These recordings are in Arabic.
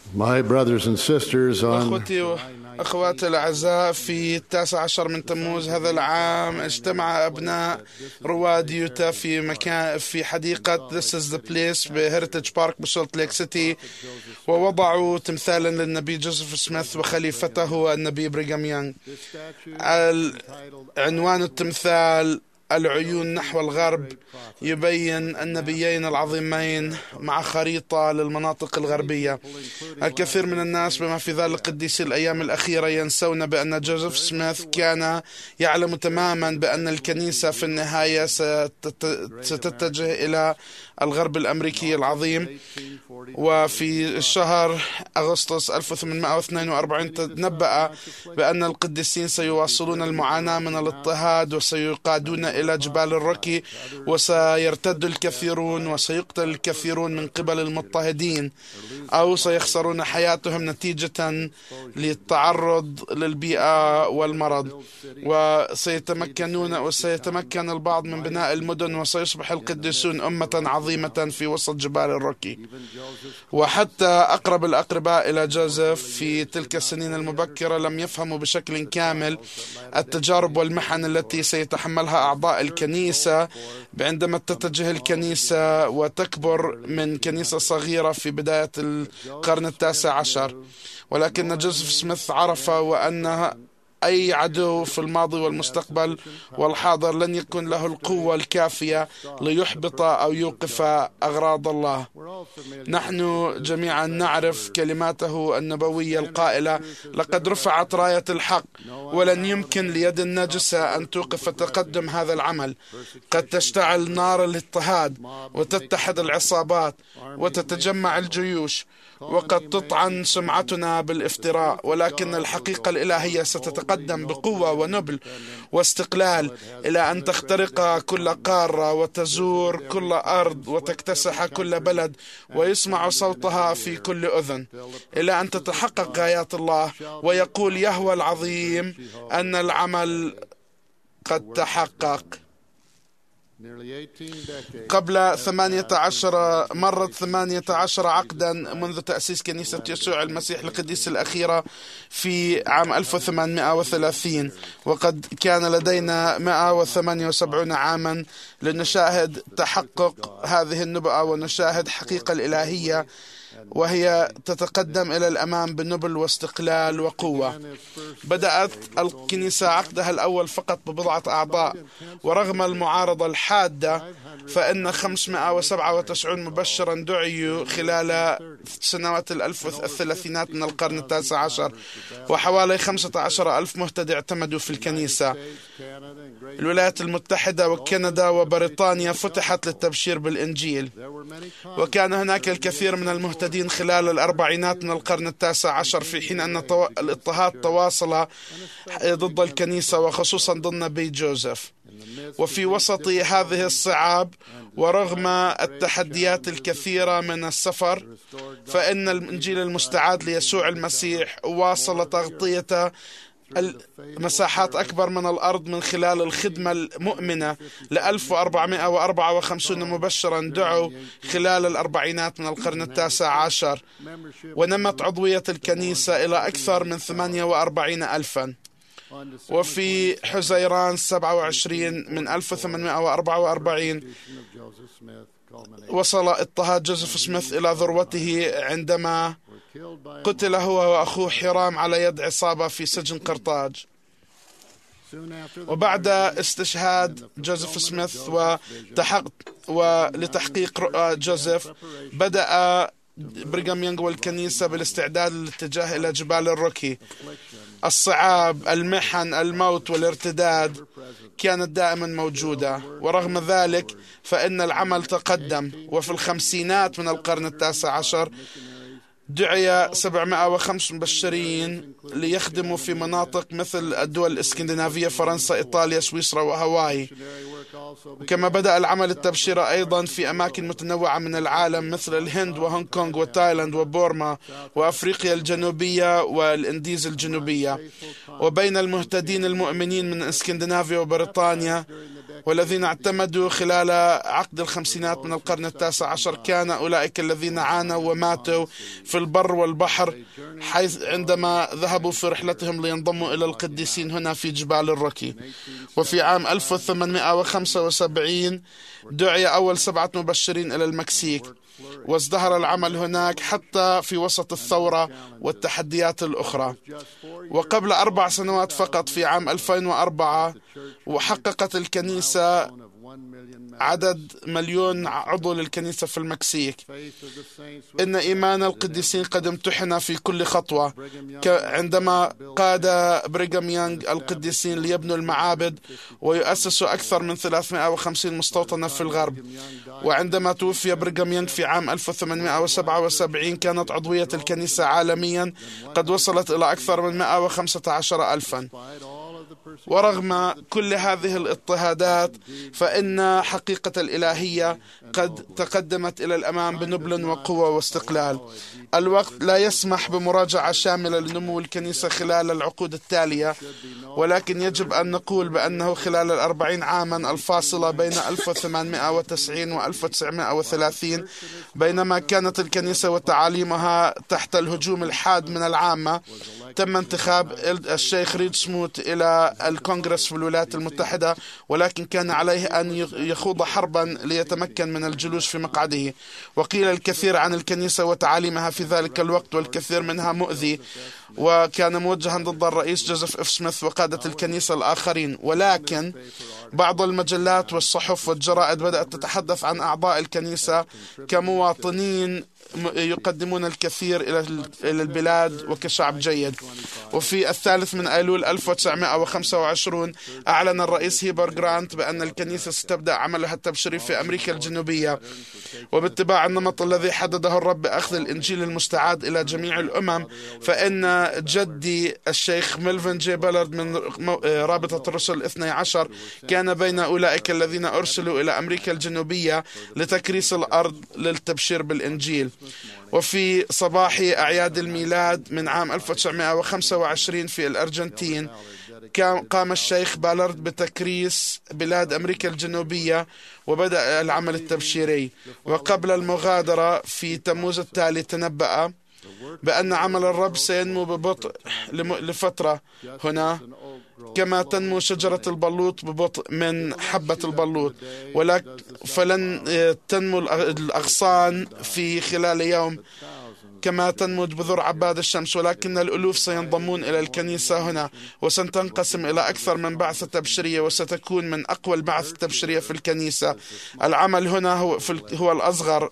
My brothers and sisters, on أخوتي وأخواتي الأعزاء، في 19 من تموز هذا العام اجتمع أبناء رواد يوتا في حديقة This is the Place بهيريتج بارك بسولت ليك سيتي، ووضعوا تمثالا للنبي جوزيف سميث وخليفته النبي بريغام يونغ. عنوان التمثال العيون نحو الغرب، يبين النبيين العظيمين مع خريطة للمناطق الغربية. الكثير من الناس بما في ذلك قديسي الأيام الأخيرة ينسون بأن جوزيف سميث كان يعلم تماما بأن الكنيسة في النهاية ستتجه إلى الغرب الأمريكي العظيم. وفي شهر أغسطس 1842 تنبأ بأن القديسين سيواصلون المعاناة من الاضطهاد وسيقادون إلى جبال الروكي، وسيرتد الكثيرون وسيقتل الكثيرون من قبل المضطهدين، أو سيخسرون حياتهم نتيجة للتعرض للبيئة والمرض، وسيتمكن البعض من بناء المدن، وسيصبح القديسون أمة عظيمة في وسط جبال الروكي. وحتى أقرب الأقرباء إلى جوزيف في تلك السنين المبكرة لم يفهموا بشكل كامل التجارب والمحن التي سيتحملها أعضاء الكنيسة عندما تتجه الكنيسة وتكبر من كنيسة صغيرة في بداية القرن 19. ولكن جوزيف سميث عرف وأن أي عدو في الماضي والمستقبل والحاضر لن يكون له القوة الكافية ليحبط أو يوقف أغراض الله. نحن جميعا نعرف كلماته النبوية القائلة: لقد رفعت راية الحق، ولن يمكن ليد النجسة أن توقف تقدم هذا العمل. قد تشتعل نار الاضطهاد وتتحد العصابات وتتجمع الجيوش، وقد تطعن سمعتنا بالافتراء، ولكن الحقيقة الإلهية ستتقدم بقوة ونبل واستقلال إلى أن تخترق كل قارة وتزور كل أرض وتكتسح كل بلد ويسمع صوتها في كل أذن، إلى أن تتحقق غايات الله ويقول يهوه العظيم أن العمل قد تحقق. قبل 18 عقدا منذ تأسيس كنيسة يسوع المسيح القديس الأخيرة في عام 1830، وقد كان لدينا 178 عاما لنشاهد تحقق هذه النبوة ونشاهد حقيقة الإلهية، وهي تتقدم إلى الأمام بنبل واستقلال وقوة. بدأت الكنيسة عقدها الأول فقط ببضعة أعضاء، ورغم المعارضة الحادة فإن 597 مبشرا دعيوا خلال سنوات الثلاثينات من القرن 19، وحوالي 15,000 مهتدي اعتمدوا في الكنيسة. الولايات المتحدة وكندا وبريطانيا فتحت للتبشير بالإنجيل، وكان هناك الكثير من المهتدين خلال الأربعينات من القرن 19، في حين أن الاضطهاد تواصل ضد الكنيسة وخصوصا ضد النبي جوزيف. وفي وسط هذه الصعاب ورغم التحديات الكثيرة من السفر، فإن الإنجيل المستعاد ليسوع المسيح واصل تغطية مساحات أكبر من الأرض من خلال الخدمة المؤمنة ل 1454 مبشرا دعوا خلال الأربعينات من القرن 19، ونمت عضوية الكنيسة إلى أكثر من 48,000. وفي حزيران 27 من 1844 وصل اضطهاد جوزيف سميث إلى ذروته عندما قتل هو وأخوه حرام على يد عصابة في سجن قرطاج. وبعد استشهاد جوزيف سميث ولتحقيق رؤى جوزيف، بدأ بريغام يونغ والكنيسة بالاستعداد للاتجاه إلى جبال الروكي. الصعاب، المحن، الموت والارتداد كانت دائما موجودة، ورغم ذلك فإن العمل تقدم. وفي الخمسينات من القرن 19 دعي 705 مبشرين ليخدموا في مناطق مثل الدول الإسكندنافية، فرنسا، إيطاليا، سويسرا وهاواي. وكما بدأ العمل التبشيري أيضا في أماكن متنوعة من العالم مثل الهند وهونغ كونغ وتايلاند وبورما وأفريقيا الجنوبية والإنديز الجنوبية. وبين المهتدين المؤمنين من اسكندنافيا وبريطانيا والذين اعتمدوا خلال عقد الخمسينات من القرن التاسع عشر كان أولئك الذين عانوا وماتوا في البر والبحر حيث عندما ذهبوا في رحلتهم لينضموا إلى القديسين هنا في جبال الروكي. وفي عام 1875 دعي أول 7 مبشرين إلى المكسيك، وازدهر العمل هناك حتى في وسط الثورة والتحديات الأخرى. وقبل 4 سنوات فقط في عام 2004 وحققت الكنيسة عدد 1,000,000 عضو للكنيسة في المكسيك. إن إيمان القديسين قد امتحن في كل خطوة، عندما قاد بريغام يونغ القديسين ليبنوا المعابد ويؤسسوا أكثر من 350 مستوطنة في الغرب. وعندما توفي بريغام يونغ في عام 1877 كانت عضوية الكنيسة عالميا قد وصلت إلى أكثر من 115,000. ورغم كل هذه الاضطهادات فإن حقيقة الإلهية قد تقدمت إلى الأمام بنبل وقوة واستقلال. الوقت لا يسمح بمراجعة شاملة لنمو الكنيسة خلال العقود التالية، ولكن يجب أن نقول بأنه خلال 40 عاما الفاصلة بين 1890 و 1930 بينما كانت الكنيسة وتعاليمها تحت الهجوم الحاد من العامة، تم انتخاب الشيخ ريد سموت إلى الكونغرس في الولايات المتحدة، ولكن كان عليه أن يخوض حربا ليتمكن من الجلوس في مقعده. وقيل الكثير عن الكنيسة وتعاليمها في ذلك الوقت، والكثير منها مؤذي وكان موجها ضد الرئيس جوزيف إف سميث وقادة الكنيسة الآخرين. ولكن بعض المجلات والصحف والجرائد بدأت تتحدث عن أعضاء الكنيسة كمواطنين يقدمون الكثير إلى البلاد وكشعب جيد. وفي 3 أيلول 1925 أعلن الرئيس هيبر جرانت بأن الكنيسة ستبدأ عملها التبشيري في أمريكا الجنوبية، وباتباع النمط الذي حدده الرب بأخذ الإنجيل المستعاد إلى جميع الأمم. فإن جدي الشيخ ميلفن جي بالارد من رابطة الرسل 12 كان بين أولئك الذين أرسلوا إلى أمريكا الجنوبية لتكريس الأرض للتبشير بالإنجيل. وفي صباح أعياد الميلاد من عام 1925 في الأرجنتين قام الشيخ بالارد بتكريس بلاد أمريكا الجنوبية وبدأ العمل التبشيري. وقبل المغادرة في تموز التالي تنبأ بأن عمل الرب سينمو ببطء لفترة هنا كما تنمو شجرة البلوط ببطء من حبة البلوط، فلن تنمو الأغصان في خلال يوم كما تنمو بذور عباد الشمس، ولكن الألوف سينضمون إلى الكنيسة هنا وستنقسم إلى أكثر من بعثة تبشيرية وستكون من أقوى البعث التبشيرية في الكنيسة. العمل هنا هو الأصغر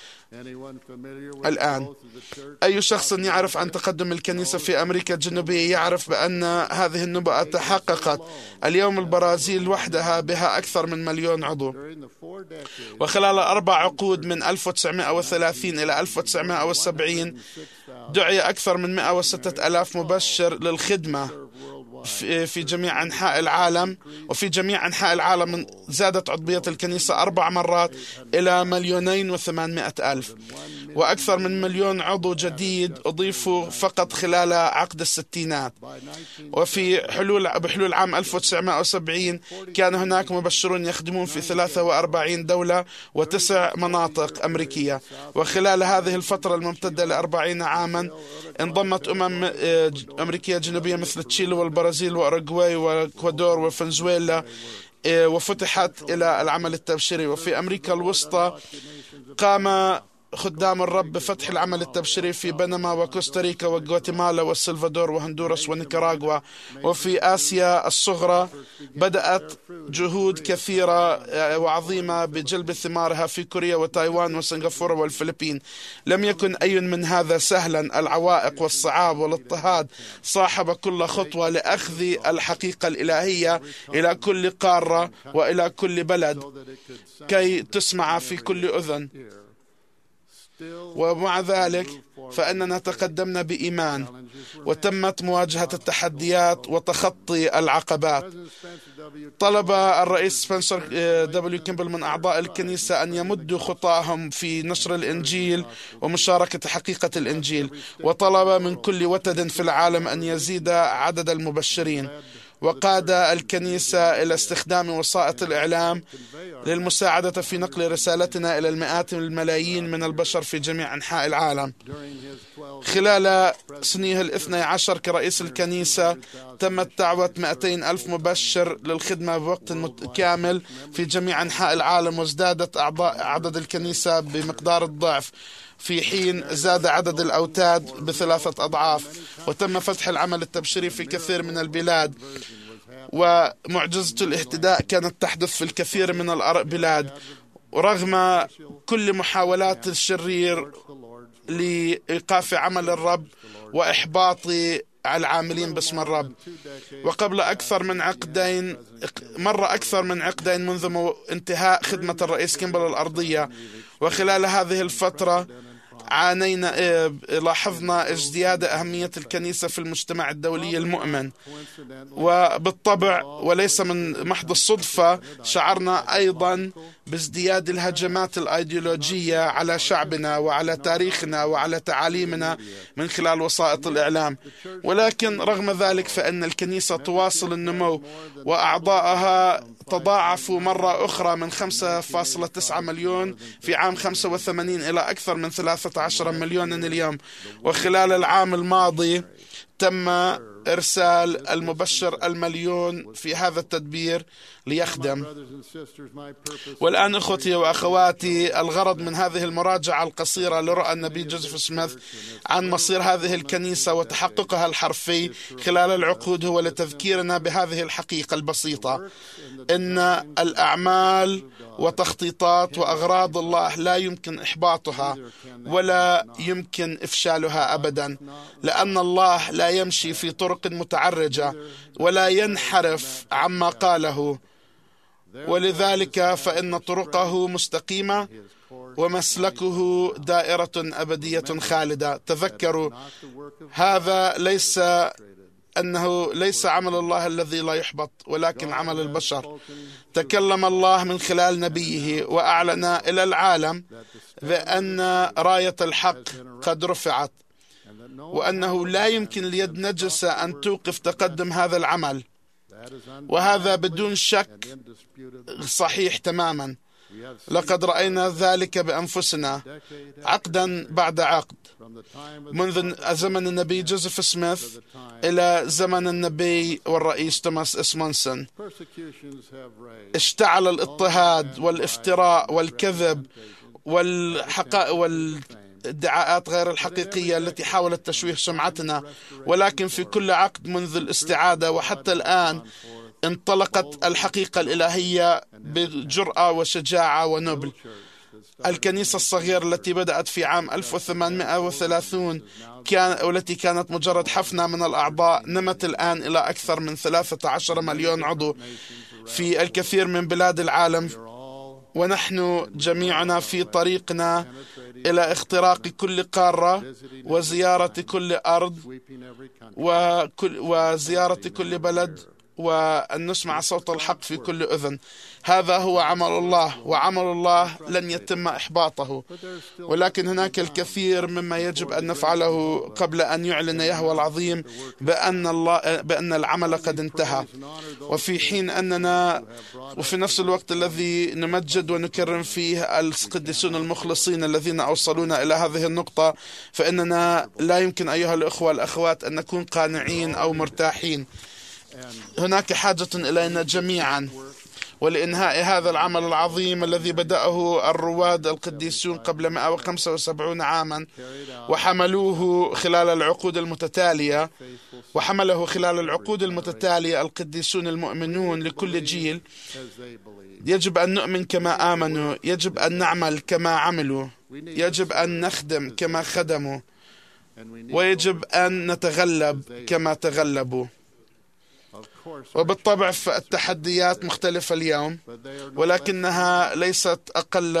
الآن. أي شخص يعرف عن تقدم الكنيسة في أمريكا الجنوبية يعرف بأن هذه النبوءة تحققت. اليوم البرازيل وحدها بها أكثر من 1,000,000 عضو، وخلال 4 عقود من 1930 إلى 1970 دعي أكثر من 106,000 مبشر للخدمة في جميع أنحاء العالم. وفي جميع أنحاء العالم زادت عضوية الكنيسة 4 مرات إلى 2,800,000، وأكثر من 1,000,000 عضو جديد أضيفوا فقط خلال عقد الستينات. وفي بحلول عام 1970 كان هناك مبشرون يخدمون في 43 دولة و9 مناطق أمريكية. وخلال هذه الفترة الممتدة ل40 عاما انضمت أمريكية جنوبية مثل تشيلي والبرازيل وأوروغواي والإكوادور وفنزويلا وفتحت إلى العمل التبشيري. وفي أمريكا الوسطى قام خدام الرب بفتح العمل التبشيري في بنما وكوستاريكا وغواتيمالا والسلفادور وهندوراس ونيكاراغوا. وفي آسيا الصغرى بدأت جهود كثيرة وعظيمة بجلب ثمارها في كوريا وتايوان وسنغافورة والفلبين. لم يكن أي من هذا سهلا، العوائق والصعاب والاضطهاد صاحب كل خطوة لأخذ الحقيقة الإلهية إلى كل قارة وإلى كل بلد كي تسمع في كل أذن. ومع ذلك فإننا تقدمنا بإيمان وتمت مواجهة التحديات وتخطي العقبات. طلب الرئيس سبنسر دبليو كيمبل من أعضاء الكنيسة أن يمدوا خطاهم في نشر الإنجيل ومشاركة حقيقة الإنجيل، وطلب من كل وتد في العالم أن يزيد عدد المبشرين. وقاد الكنيسة إلى استخدام وسائط الإعلام للمساعدة في نقل رسالتنا إلى المئات الملايين من البشر في جميع أنحاء العالم. خلال سنيه 12 كرئيس الكنيسة تمت دعوة 200 ألف مبشر للخدمة بوقت كامل في جميع أنحاء العالم، وازدادت أعضاء عدد الكنيسة بمقدار الضعف، في حين زاد عدد الأوتاد ب3 أضعاف. وتم فتح العمل التبشيري في كثير من البلاد، ومعجزة الاهتداء كانت تحدث في الكثير من البلاد، ورغم كل محاولات الشرير لإيقاف عمل الرب وإحباط العاملين باسم الرب. وقبل مر أكثر من عقدين منذ انتهاء خدمة الرئيس كيمبل الأرضية، وخلال هذه الفترة لاحظنا ازدياد أهمية الكنيسة في المجتمع الدولي المؤمن. وبالطبع وليس من محض الصدفة شعرنا أيضا بازدياد الهجمات الأيديولوجية على شعبنا وعلى تاريخنا وعلى تعاليمنا من خلال وسائط الإعلام. ولكن رغم ذلك فإن الكنيسة تواصل النمو، وأعضائها تضاعفوا مرة أخرى من 5.9 مليون في عام 85 إلى أكثر من 13 مليون اليوم. وخلال العام الماضي تم إرسال المبشر 1,000,000 في هذا التدبير ليخدم. والآن أخوتي وأخواتي، الغرض من هذه المراجعة القصيرة لرؤى النبي جوزيف سميث عن مصير هذه الكنيسة وتحققها الحرفي خلال العقود هو لتذكيرنا بهذه الحقيقة البسيطة: إن الأعمال وتخطيطات وأغراض الله لا يمكن إحباطها ولا يمكن إفشالها أبدا، لأن الله لا يمشي في طرق متعرجة ولا ينحرف عما قاله، ولذلك فإن طرقه مستقيمة ومسلكه دائرة أبدية خالدة. تذكروا، هذا ليس عمل الله الذي لا يحبط، ولكن عمل البشر. تكلم الله من خلال نبيه وأعلن إلى العالم بأن راية الحق قد رفعت، وأنه لا يمكن ليد نجسة أن توقف تقدم هذا العمل، وهذا بدون شك صحيح تماما. لقد رأينا ذلك بأنفسنا عقدا بعد عقد، منذ زمن النبي جوزيف سميث إلى زمن النبي والرئيس توماس إسمونسون. اشتعل الاضطهاد والافتراء والكذب والادعاءات غير الحقيقية التي حاولت تشويه سمعتنا، ولكن في كل عقد منذ الاستعادة وحتى الآن انطلقت الحقيقة الإلهية بجرأة وشجاعة ونبل. الكنيسة الصغيرة التي بدأت في عام 1830 والتي كانت مجرد حفنة من الأعضاء نمت الآن إلى أكثر من 13 مليون عضو في الكثير من بلاد العالم، ونحن جميعنا في طريقنا إلى اختراق كل قارة وزيارة كل أرض وزيارة كل بلد، وأن نسمع صوت الحق في كل أذن. هذا هو عمل الله، وعمل الله لن يتم إحباطه، ولكن هناك الكثير مما يجب أن نفعله قبل أن يعلن يهوه العظيم بأن العمل قد انتهى. وفي حين أننا وفي نفس الوقت الذي نمجد ونكرم فيه القديسون المخلصين الذين أوصلونا إلى هذه النقطة، فإننا لا يمكن أيها الأخوة والأخوات أن نكون قانعين أو مرتاحين. هناك حاجة إلينا جميعا ولإنهاء هذا العمل العظيم الذي بدأه الرواد القديسون قبل 175 عاما، وحمله خلال العقود المتتالية القديسون المؤمنون لكل جيل. يجب أن نؤمن كما آمنوا، يجب أن نعمل كما عملوا، يجب أن نخدم كما خدموا، ويجب أن نتغلب كما تغلبوا. وبالطبع فالتحديات مختلفة اليوم، ولكنها ليست أقل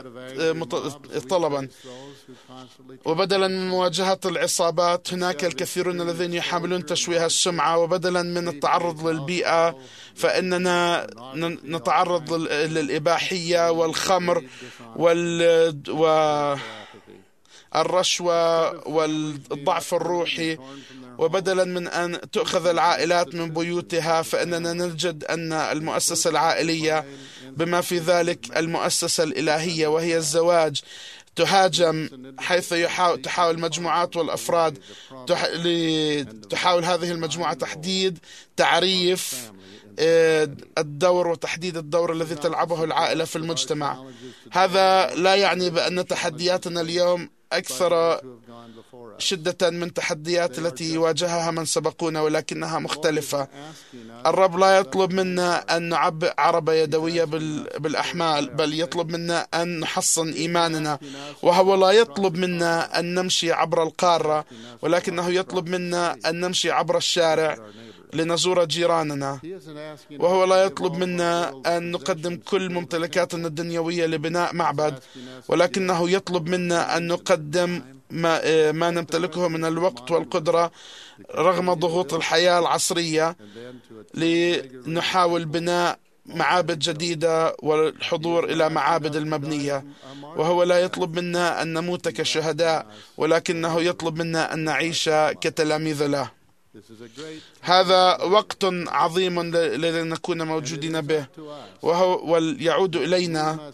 طلبا. وبدلا من مواجهة العصابات هناك الكثيرون الذين يحاولون تشويه السمعة، وبدلا من التعرض للبيئة فإننا نتعرض للإباحية والخمر الرشوة والضعف الروحي، وبدلا من أن تؤخذ العائلات من بيوتها، فإننا نجد أن المؤسسة العائلية بما في ذلك المؤسسة الإلهية وهي الزواج تهاجم، حيث تحاول مجموعات والأفراد تحاول هذه المجموعة تحديد تعريف الدور وتحديد الدور الذي تلعبه العائلة في المجتمع. هذا لا يعني بأن تحدياتنا اليوم أكثر شدة من تحديات التي يواجهها من سبقونا، ولكنها مختلفة. الرب لا يطلب منا أن نعبئ عربة يدوية بالأحمال، بل يطلب منا أن نحصن إيماننا. وهو لا يطلب منا أن نمشي عبر القارة، ولكنه يطلب منا أن نمشي عبر الشارع لنزور جيراننا. وهو لا يطلب منا أن نقدم كل ممتلكاتنا الدنيوية لبناء معبد، ولكنه يطلب منا أن نقدم ما نمتلكه من الوقت والقدرة رغم ضغوط الحياة العصرية، لنحاول بناء معابد جديدة والحضور إلى معابد المبنية. وهو لا يطلب منا أن نموت كشهداء، ولكنه يطلب منا أن نعيش كتلاميذ له. هذا وقت عظيم لنكون موجودين به، ويعود إلينا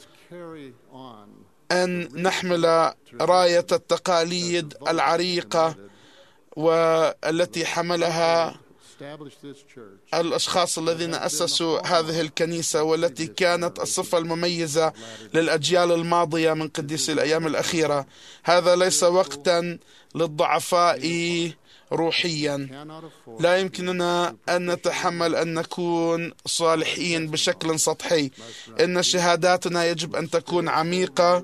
أن نحمل راية التقاليد العريقة والتي حملها الأشخاص الذين أسسوا هذه الكنيسة، والتي كانت الصفة المميزة للأجيال الماضية من قديسي الأيام الأخيرة. هذا ليس وقتا للضعفاء روحيا. لا يمكننا أن نتحمل أن نكون صالحين بشكل سطحي. إن شهاداتنا يجب أن تكون عميقة،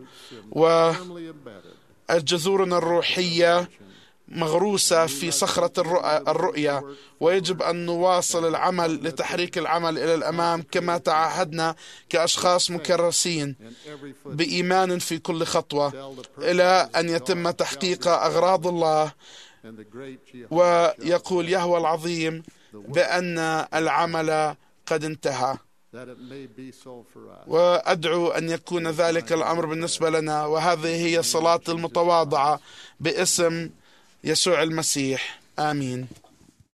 وجذورنا الروحية مغروسة في صخرة الرؤية، ويجب أن نواصل العمل لتحريك العمل إلى الأمام كما تعهدنا كأشخاص مكرسين بإيمان في كل خطوة، إلى أن يتم تحقيق أغراض الله. ويقول يهوه العظيم بأن العمل قد انتهى، وأدعو أن يكون ذلك الأمر بالنسبة لنا. وهذه هي الصلاة المتواضعة باسم يسوع المسيح، آمين.